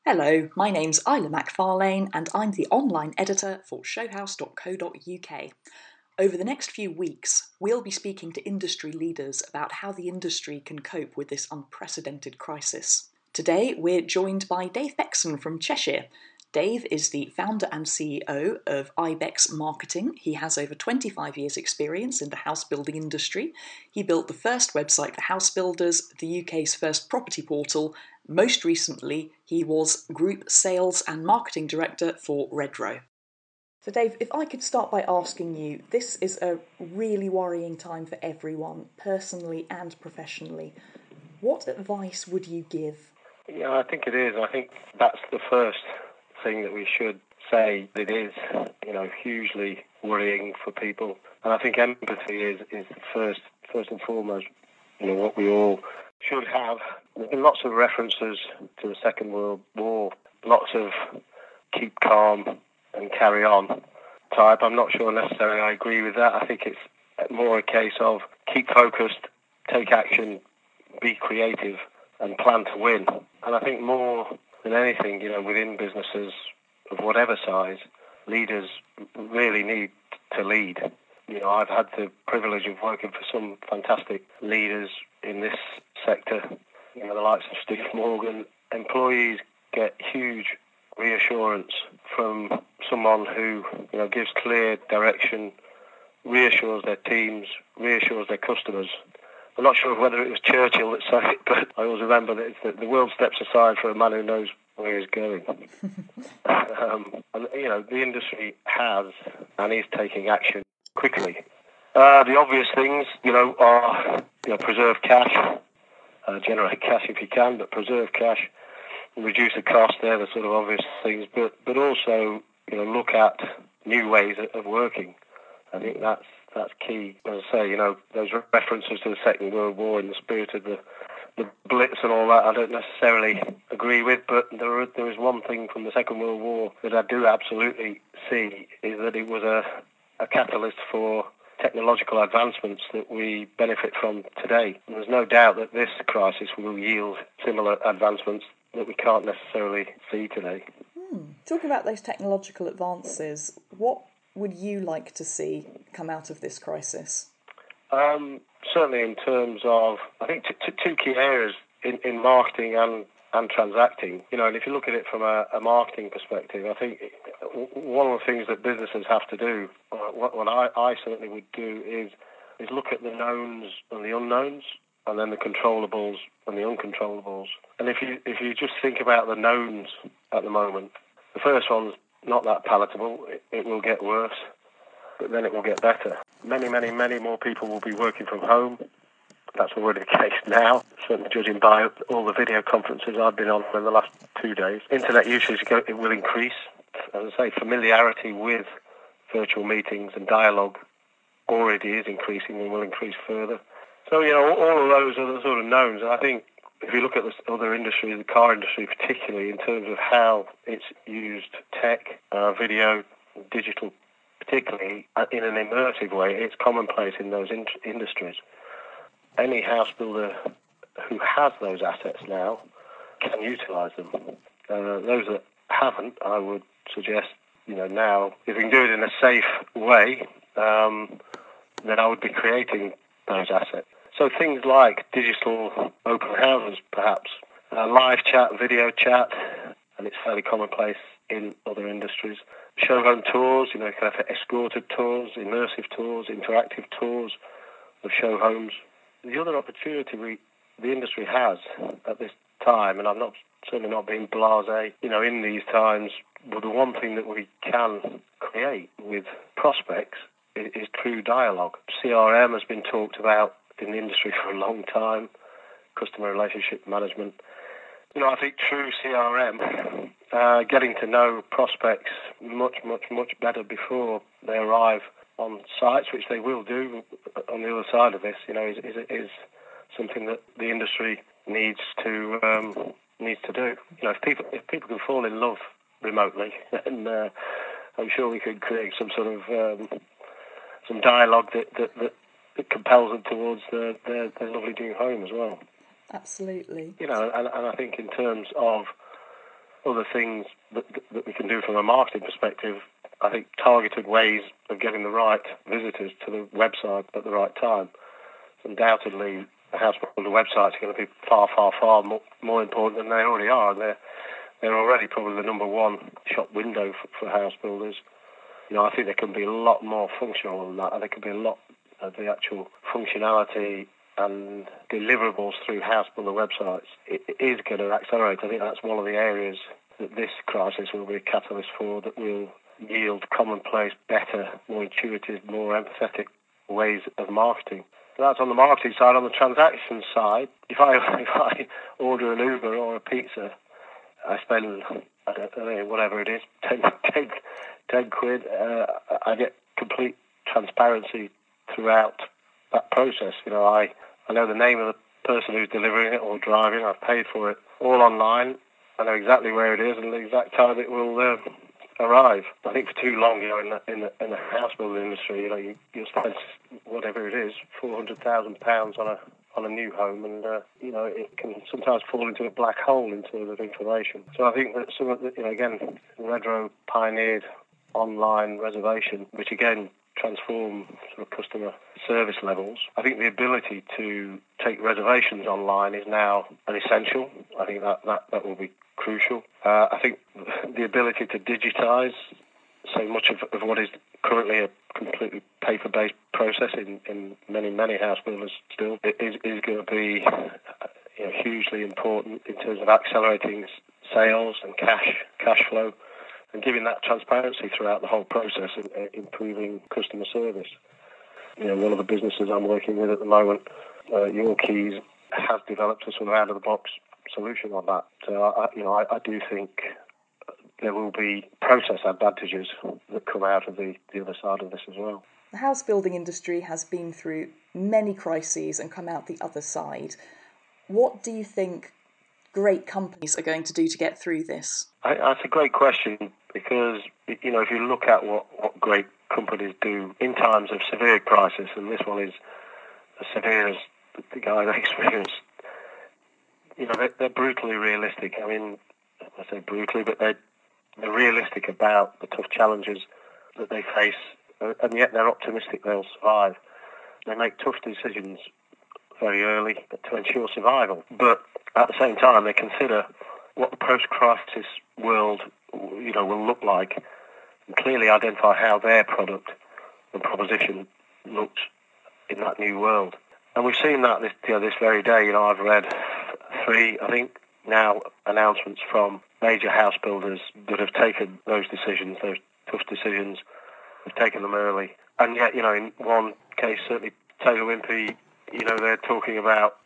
Hello, my name's Isla McFarlane and I'm the online editor for showhouse.co.uk. Over the next few weeks, we'll be speaking to industry leaders about how the industry can cope with this unprecedented crisis. Today, we're joined by Dave Bexon from Cheshire. Dave is the founder and CEO of Ibex Marketing. He has over 25 years' experience in the house building industry. He built the first website for house builders, the UK's first property portal. Most recently, he was Group Sales and Marketing Director for Redrow. So Dave, if I could start by asking you, this is a really worrying time for everyone, personally and professionally. What advice would you give? Yeah, I think it is. I think that's the first thing that we should say. It is, hugely worrying for people. And I think empathy is the first and foremost, what we all should have. There's been lots of references to the Second World War, lots of keep calm and carry on type. I'm not sure necessarily I agree with that. I think it's more a case of keep focused, take action, be creative and plan to win. And I think more than anything, within businesses of whatever size, leaders really need to lead. I've had the privilege of working for some fantastic leaders in this sector, the likes of Steve Morgan. Employees get huge reassurance from someone who, gives clear direction, reassures their teams, reassures their customers. I'm not sure whether it was Churchill that said it, but I always remember that it's that the world steps aside for a man who knows where he's going. The industry has and is taking action quickly. The obvious things, are preserve cash, generate cash if you can, but preserve cash and reduce the cost. They're the sort of obvious things, but also look at new ways of working. I think that's key. As I say, those references to the Second World War in the spirit of the Blitz and all that, I don't necessarily agree with, but there is one thing from the Second World War that I do absolutely see, is that it was a catalyst for technological advancements that we benefit from today. And there's no doubt that this crisis will yield similar advancements that we can't necessarily see today. Talking about those technological advances, what would you like to see come out of this crisis? Certainly in terms of, I think, two key areas in marketing and transacting. And if you look at it from a marketing perspective, I think one of the things that businesses have to do, what I certainly would do, is look at the knowns and the unknowns, and then the controllables and the uncontrollables. And if you just think about the knowns at the moment, the first one's not that palatable. It will get worse, but then it will get better. Many, many, many more people will be working from home. That's already the case now, certainly judging by all the video conferences I've been on in the last 2 days. Internet usage it will increase. As I say, familiarity with virtual meetings and dialogue already is increasing and will increase further. So, all of those are the sort of knowns. And I think if you look at the other industry, the car industry particularly, in terms of how it's used tech, video, digital particularly, in an immersive way, it's commonplace in those industries. Any house builder who has those assets now can utilise them. Those that haven't, I would suggest, now, if we can do it in a safe way, then I would be creating those assets. So things like digital open houses, perhaps, live chat, video chat, and it's fairly commonplace in other industries. Show home tours, you can have escorted tours, immersive tours, interactive tours of show homes. The other opportunity the industry has at this time, and I'm certainly not being blasé, in these times, but the one thing that we can create with prospects is true dialogue. CRM has been talked about in the industry for a long time, customer relationship management. I think true CRM, getting to know prospects much, much, much better before they arrive on sites, which they will do on the other side of this, is something that the industry needs to do. If people can fall in love remotely, then I'm sure we could create some sort of some dialogue that compels them towards their lovely new home as well. Absolutely. And I think in terms of other things that we can do from a marketing perspective, I think targeted ways of getting the right visitors to the website at the right time. Undoubtedly, the house builder websites are going to be far, far, far more important than they already are. They're already probably the number one shop window for house builders. I think there can be a lot more functional than that, and there can be a lot of the actual functionality and deliverables through house builder websites. It is going to accelerate. I think that's one of the areas that this crisis will be a catalyst for, that will yield commonplace, better, more intuitive, more empathetic ways of marketing. So that's on the marketing side. On the transaction side, if I order an Uber or a pizza, I spend, I don't know, whatever it is, 10 quid. I get complete transparency throughout that process. I know the name of the person who's delivering it or driving. I've paid for it all online. I know exactly where it is and the exact time it will arrive. I think for too long, in the house building industry, you spend whatever it is, £400,000 on a new home, and it can sometimes fall into a black hole in terms of information. So I think that some of the, again, Redrow pioneered online reservation, which again transform sort of customer service levels. I think the ability to take reservations online is now an essential. I think that will be crucial. I think the ability to digitise so much of what is currently a completely paper-based process in many house builders still is going to be hugely important in terms of accelerating sales and cash flow, and giving that transparency throughout the whole process and improving customer service. One of the businesses I'm working with at the moment, Your Keys, has developed a sort of out-of-the-box solution on that. So I do think there will be process advantages that come out of the other side of this as well. The house building industry has been through many crises and come out the other side. What do you think great companies are going to do to get through this? That's a great question, because if you look at what great companies do in times of severe crisis, and this one is as severe as the guys experienced, they're brutally realistic. I mean, I say brutally, but they're realistic about the tough challenges that they face, and yet they're optimistic they'll survive. They make tough decisions very early to ensure survival, but at the same time they consider what the post-crisis world will look like, and clearly identify how their product and proposition looks in that new world. And we've seen that this very day. I've read 3, I think, now announcements from major house builders that have taken those decisions, those tough decisions, have taken them early. And yet, in one case, certainly Taylor Wimpey, they're talking about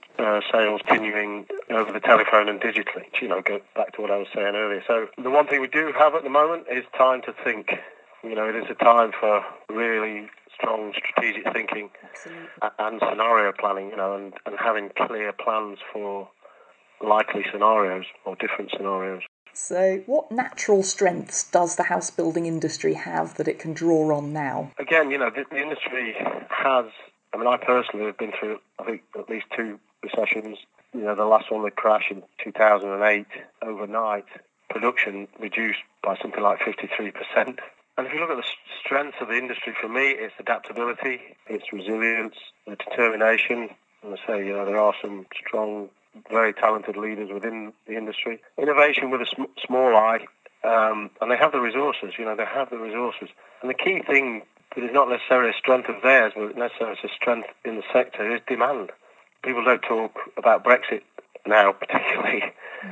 sales continuing over the telephone and digitally. Go back to what I was saying earlier. So the one thing we do have at the moment is time to think. It is a time for really strong strategic thinking. Absolutely. And scenario planning, and having clear plans for likely scenarios or different scenarios. So what natural strengths does the house building industry have that it can draw on now? Again, the industry has, I personally have been through, I think, at least 2 recessions. The last one, the crash in 2008, overnight, production reduced by something like 53%. And if you look at the strength of the industry, for me, it's adaptability, it's resilience, the determination. And I say, there are some strong, very talented leaders within the industry. Innovation with a small eye, and they have the resources. They have the resources. And the key thing that is not necessarily a strength of theirs, but necessarily a strength in the sector, is demand. People don't talk about Brexit now, particularly,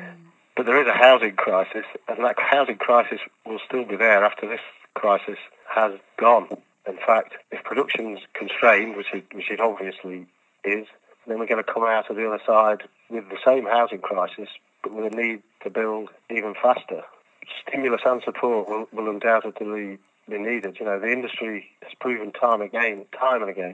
but there is a housing crisis, and that housing crisis will still be there after this crisis has gone. In fact, if production's constrained, which it obviously is, then we're going to come out of the other side with the same housing crisis, but with a need to build even faster. Stimulus and support will undoubtedly be needed. The industry has proven time and again,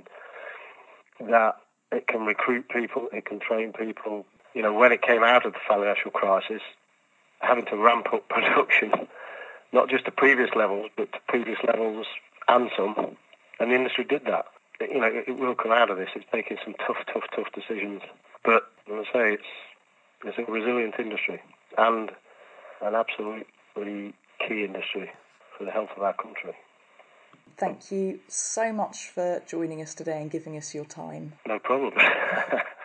that it can recruit people, it can train people. When it came out of the financial crisis, having to ramp up production, not just to previous levels, but to previous levels and some, and the industry did that. It will come out of this. It's making some tough decisions. But, as I say, it's a resilient industry. And an absolutely key industry for the health of our country. Thank you so much for joining us today and giving us your time. No problem.